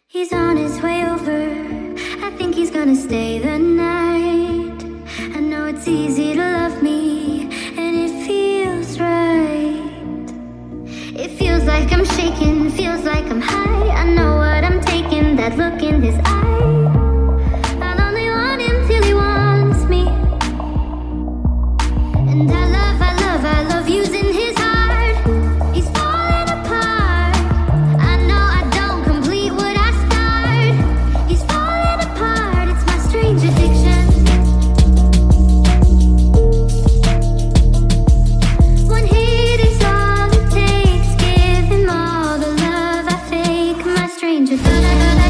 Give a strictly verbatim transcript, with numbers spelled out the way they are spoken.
He's on his way over, I think he's gonna stay the night. I know it's easy to love me, and it feels right. It feels like I'm shaking, feels like I'm high. I know what I'm taking, that look in his eye. I'll only want him till he wants me. And I love, I love, I love using his heart. He's falling apart. I know I don't complete what I start. He's falling apart, it's my strange addiction. One hit is all it takes. Give him all the love I fake. My strange addiction.